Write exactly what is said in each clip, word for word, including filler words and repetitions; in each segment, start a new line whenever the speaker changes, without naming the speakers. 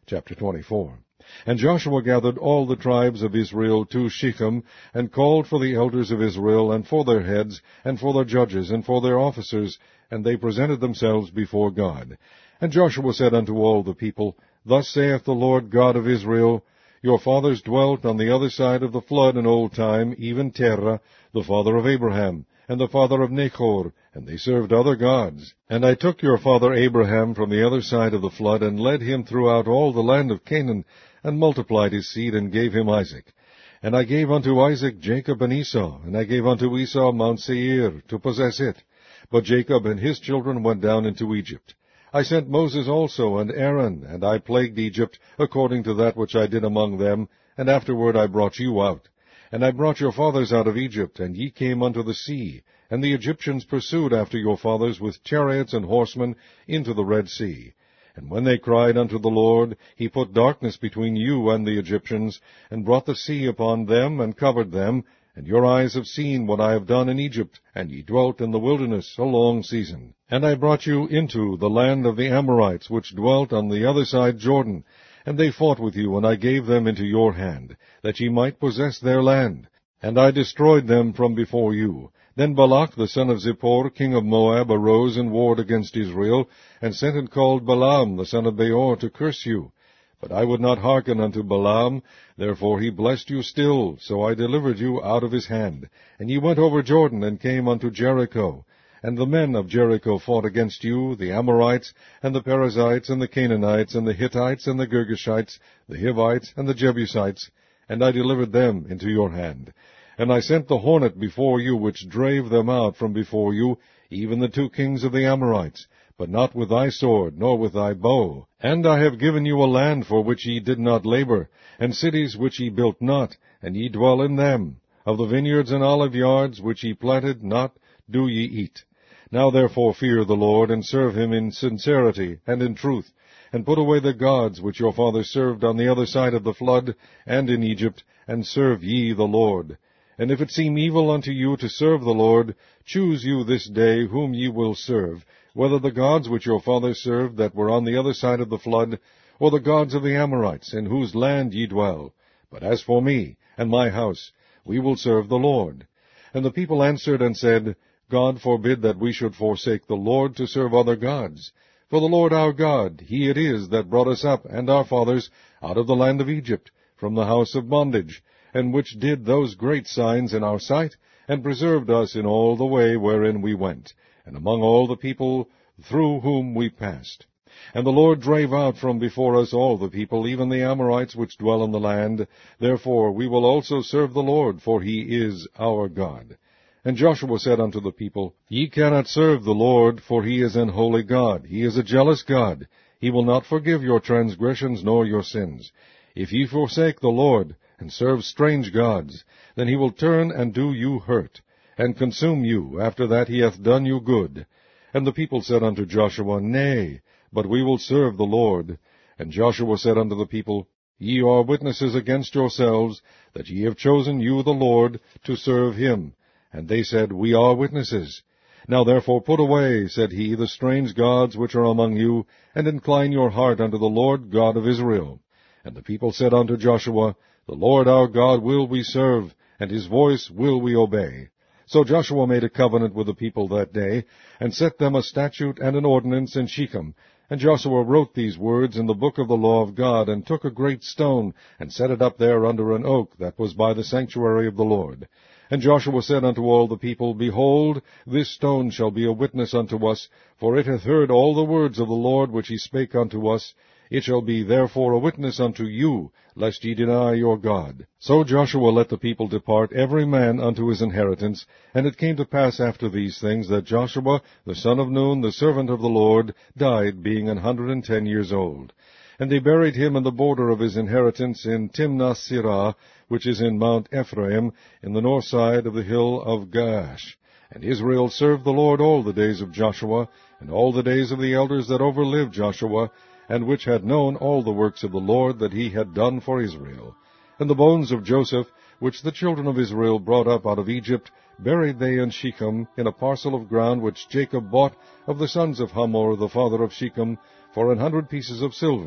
Chapter twenty-four. And Joshua gathered all the tribes of Israel to Shechem, and called for the elders of Israel, and for their heads, and for their judges, and for their officers, and they presented themselves before God. And Joshua said unto all the people, Thus saith the Lord God of Israel, Your fathers dwelt on the other side of the flood in old time, even Terah, the father of Abraham, and the father of Nachor, and they served other gods. And I took your father Abraham from the other side of the flood, and led him throughout all the land of Canaan, and multiplied his seed, and gave him Isaac. And I gave unto Isaac Jacob and Esau, and I gave unto Esau Mount Seir, to possess it. But Jacob and his children went down into Egypt. I sent Moses also, and Aaron, and I plagued Egypt, according to that which I did among them, and afterward I brought you out. And I brought your fathers out of Egypt, and ye came unto the sea, and the Egyptians pursued after your fathers with chariots and horsemen into the Red Sea. And when they cried unto the Lord, he put darkness between you and the Egyptians, and brought the sea upon them, and covered them. And your eyes have seen what I have done in Egypt, and ye dwelt in the wilderness a long season. And I brought you into the land of the Amorites, which dwelt on the other side Jordan. And they fought with you, and I gave them into your hand, that ye might possess their land. And I destroyed them from before you. Then Balak the son of Zippor, king of Moab, arose and warred against Israel, and sent and called Balaam the son of Beor to curse you. But I would not hearken unto Balaam, therefore he blessed you still, so I delivered you out of his hand. And ye went over Jordan, and came unto Jericho. And the men of Jericho fought against you, the Amorites, and the Perizzites, and the Canaanites, and the Hittites, and the Girgashites, the Hivites, and the Jebusites, and I delivered them into your hand. And I sent the hornet before you, which drave them out from before you, even the two kings of the Amorites, but not with thy sword, nor with thy bow. And I have given you a land for which ye did not labor, and cities which ye built not, and ye dwell in them. Of the vineyards and olive yards which ye planted not, do ye eat. Now therefore fear the Lord, and serve him in sincerity and in truth, and put away the gods which your fathers served on the other side of the flood, and in Egypt, and serve ye the Lord. And if it seem evil unto you to serve the Lord, choose you this day whom ye will serve, whether the gods which your fathers served that were on the other side of the flood, or the gods of the Amorites, in whose land ye dwell. But as for me and my house, we will serve the Lord. And the people answered and said, God forbid that we should forsake the Lord to serve other gods. For the Lord our God, he it is that brought us up and our fathers out of the land of Egypt, from the house of bondage, and which did those great signs in our sight, and preserved us in all the way wherein we went, and among all the people through whom we passed. And the Lord drave out from before us all the people, even the Amorites which dwell in the land. Therefore we will also serve the Lord, for he is our God. And Joshua said unto the people, Ye cannot serve the Lord, for he is an holy God. He is a jealous God. He will not forgive your transgressions nor your sins. If ye forsake the Lord, and serve strange gods, then he will turn and do you hurt, and consume you, after that he hath done you good. And the people said unto Joshua, Nay, but we will serve the Lord. And Joshua said unto the people, Ye are witnesses against yourselves, that ye have chosen you the Lord, to serve him. And they said, We are witnesses. Now therefore put away, said he, the strange gods which are among you, and incline your heart unto the Lord God of Israel. And the people said unto Joshua, The Lord our God will we serve, and his voice will we obey. So Joshua made a covenant with the people that day, and set them a statute and an ordinance in Shechem. And Joshua wrote these words in the book of the law of God, and took a great stone, and set it up there under an oak that was by the sanctuary of the Lord. And Joshua said unto all the people, Behold, this stone shall be a witness unto us, for it hath heard all the words of the Lord which he spake unto us. It shall be therefore a witness unto you, lest ye deny your God. So Joshua let the people depart, every man unto his inheritance. And it came to pass after these things, that Joshua the son of Nun, the servant of the Lord, died, being an hundred and ten years old. And they buried him in the border of his inheritance in Timnath-Serah, which is in Mount Ephraim, in the north side of the hill of Gaash. And Israel served the Lord all the days of Joshua, and all the days of the elders that overlived Joshua, and which had known all the works of the Lord that he had done for Israel. And the bones of Joseph, which the children of Israel brought up out of Egypt, buried they in Shechem, in a parcel of ground which Jacob bought of the sons of Hamor the father of Shechem, for an hundred pieces of silver,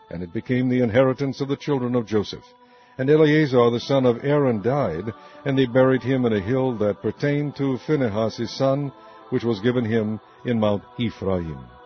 and it became the inheritance of the children of Joseph. And Eleazar the son of Aaron died, and they buried him in a hill that pertained to Phinehas his son, which was given him in Mount Ephraim.